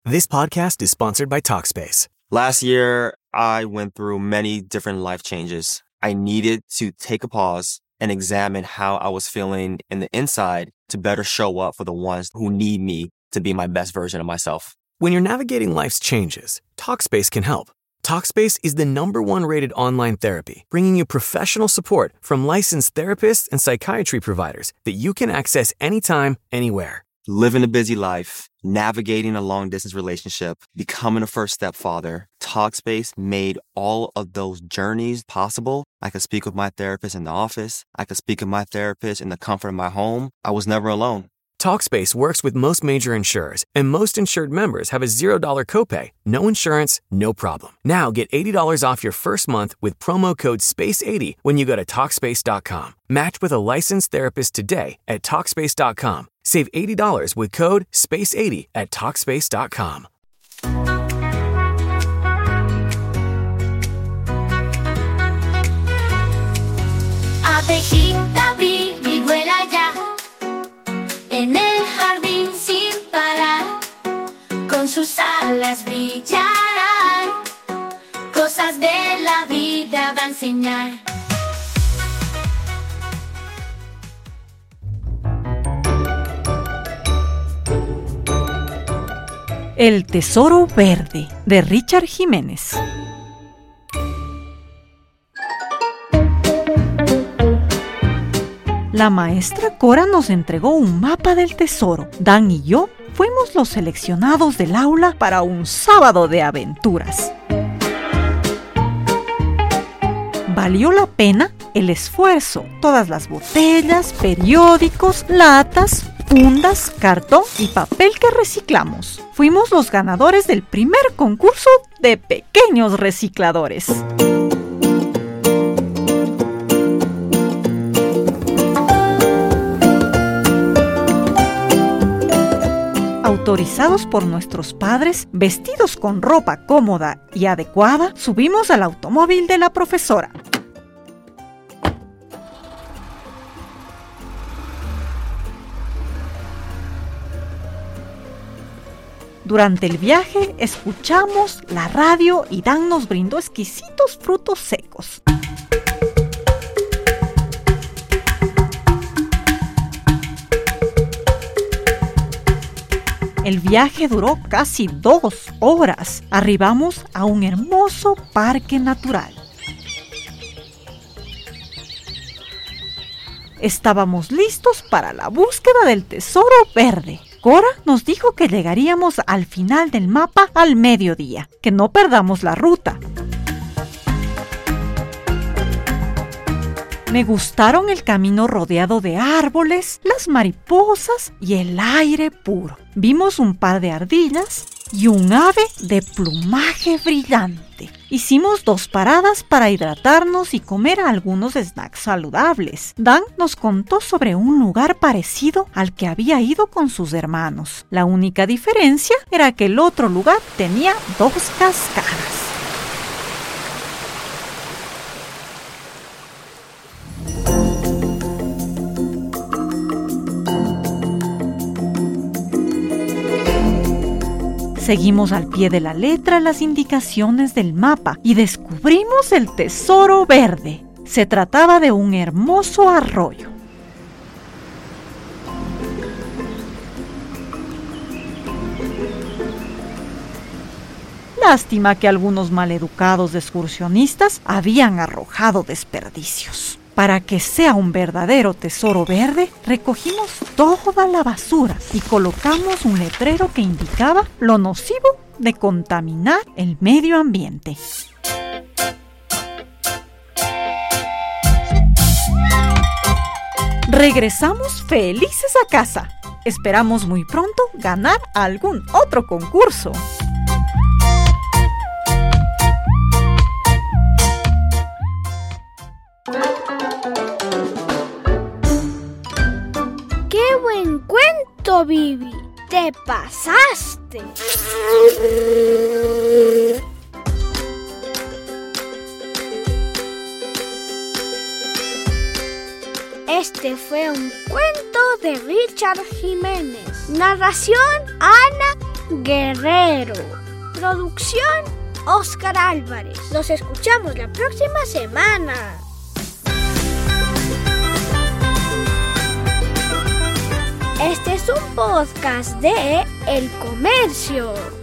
This podcast is sponsored by Talkspace. Last year, I went through many different life changes. I needed to take a pause and examine how I was feeling in the inside to better show up for the ones who need me to be my best version of myself. When you're navigating life's changes, Talkspace can help. Talkspace is the #1 rated online therapy, bringing you professional support from licensed therapists and psychiatry providers that you can access anytime, anywhere. Living a busy life, navigating a long-distance relationship, becoming a first-step father, Talkspace made all of those journeys possible. I could speak with my therapist in the office. I could speak with my therapist in the comfort of my home. I was never alone. Talkspace works with most major insurers, and most insured members have a $0 copay. No insurance, no problem. Now get $80 off your first month with promo code SPACE80 when you go to Talkspace.com. Match with a licensed therapist today at Talkspace.com. Save $80 with code SPACE80 at Talkspace.com. Abejita Vivi vuela ya en el jardín sin parar, con sus alas brillarán, cosas de la vida va a enseñar. El tesoro verde, de Richard Jiménez. La maestra Cora nos entregó un mapa del tesoro. Dan y yo fuimos los seleccionados del aula para un sábado de aventuras. Valió la pena el esfuerzo. Todas las botellas, periódicos, latas, fundas, cartón y papel que reciclamos. Fuimos los ganadores del primer concurso de pequeños recicladores. Autorizados por nuestros padres, vestidos con ropa cómoda y adecuada, subimos al automóvil de la profesora. Durante el viaje escuchamos la radio y Dan nos brindó exquisitos frutos secos. El viaje duró casi 2 horas. Arribamos a un hermoso parque natural. Estábamos listos para la búsqueda del tesoro verde. Cora nos dijo que llegaríamos al final del mapa al mediodía, que no perdamos la ruta. Me gustaron el camino rodeado de árboles, las mariposas y el aire puro. Vimos un par de ardillas y un ave de plumaje brillante. Hicimos 2 paradas para hidratarnos y comer algunos snacks saludables. Dan nos contó sobre un lugar parecido al que había ido con sus hermanos. La única diferencia era que el otro lugar tenía 2 cascadas. Seguimos al pie de la letra las indicaciones del mapa y descubrimos el tesoro verde. Se trataba de un hermoso arroyo. Lástima que algunos maleducados excursionistas habían arrojado desperdicios. Para que sea un verdadero tesoro verde, recogimos toda la basura y colocamos un letrero que indicaba lo nocivo de contaminar el medio ambiente. Regresamos felices a casa. Esperamos muy pronto ganar algún otro concurso. ¡Qué buen cuento, Vivi! ¡Te pasaste! Este fue un cuento de Richard Jiménez. Narración: Ana Guerrero. Producción Oscar Álvarez. Nos escuchamos la próxima semana. Este es un podcast de El Comercio.